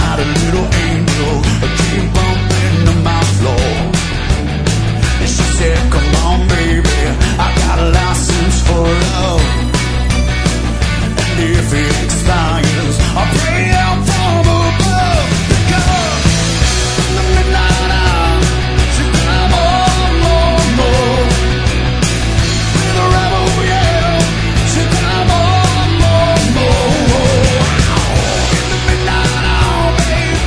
night a little angel came bumping to my floor. And she said, come on baby, I got a license for love. And if it expires, I'll pray out from above. Because in the midnight hour, she climb on more. With a rebel yell, she climb on more. In the midnight hour, babe,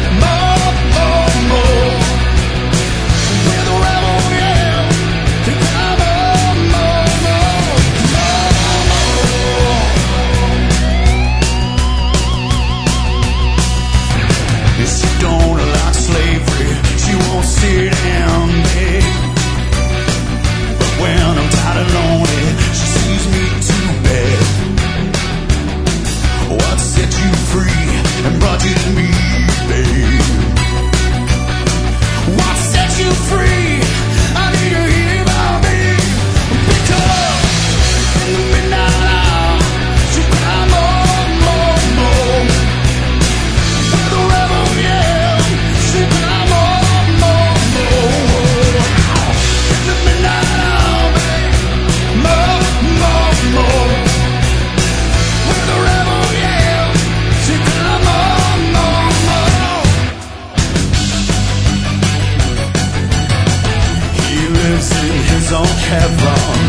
more. With a rebel yell, she climb on more. She don't like slavery, she won't sit down beg. But when I'm tired and lonely, she sees me too bad. What set you free and brought you to me, babe? What set you free? I need to hear about, babe. Because in the midnight hour, she climb on more. With a rebel yell, she climb on more. In the midnight hour, babe, more. With a rebel yell, she climb on more. He lives in his own Hebron,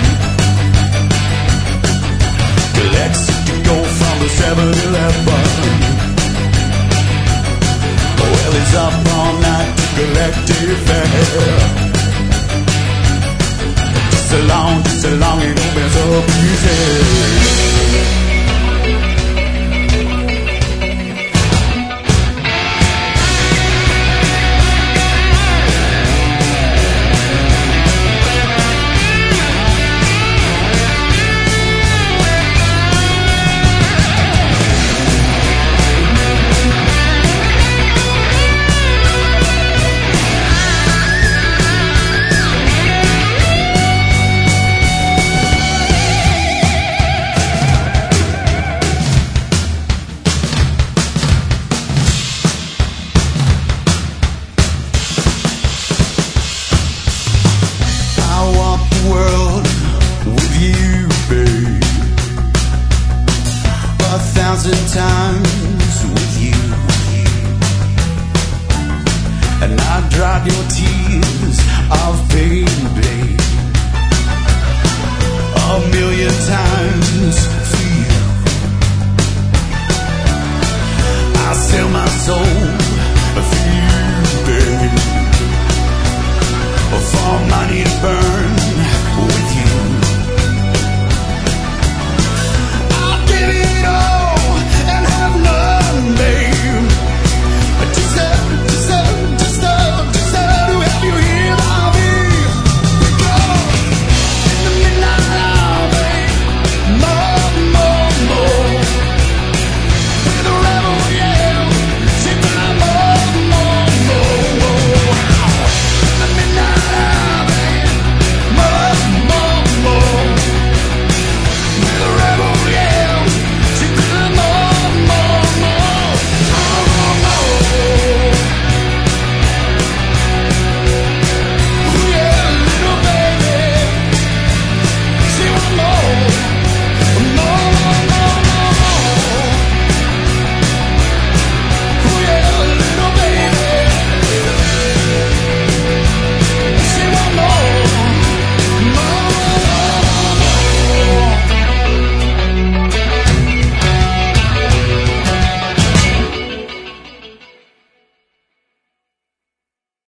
collects to go from the 7-Eleven. Well, he's up all night to collect it fair. Just so long, it opens up his head. Times with you, and I dried your tears of pain, babe, 1,000,000 times for you. I sell my soul